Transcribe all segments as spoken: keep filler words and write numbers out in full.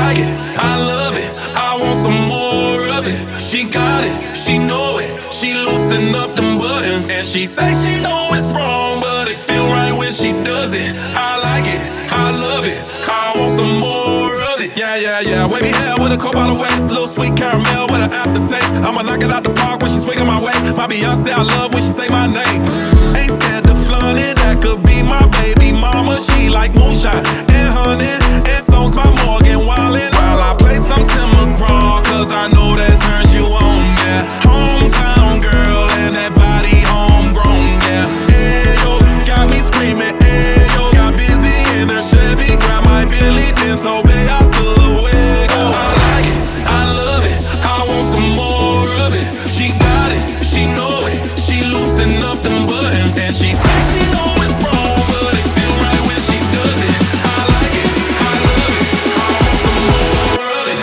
like it, I love it, I want some more of it. She got it, she know it, she loosen up them buttons. And she say she know it's wrong, but it feel right when she does it. I like it, I love it, I want some more of it. Yeah, yeah, yeah, wavy hair with a coat by the waist, little sweet caramel with an aftertaste. I'ma knock it out the park when she swinging my way. My Beyonce, I love when she say my name. Ain't scared to flaunt it, that could be my baby mama. She like moonshine and honey, and songs by Morgan Wallen. While I play some Tim McGraw, cause I know that turns you on, yeah. Hometown girl and that body homegrown, yeah. Ayo, got me screaming, ayo. Got busy in her Chevy, grab my Billy, then told me I still away. Oh, I like it, I love it, I want some more of it. She got it, she know it, she loosen up them buttons. And she say she know it's wrong, but it feel right when she does it. I like it, I love it, I want some more of it.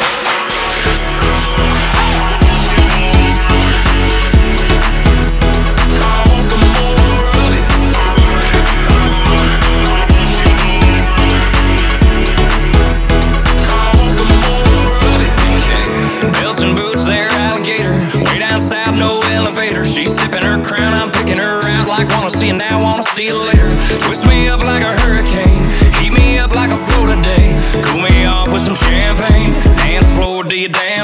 I want some more of it. I want some more of it. Okay. Belts and boots, they're alligator. Way down south, no elevator. She's sipping her crown, I'm picking her out like wanna see you now, wanna see you later. Twist me up like a hurricane, heat me up like a Florida day. Cool me off with some champagne, dance floor, do you dance?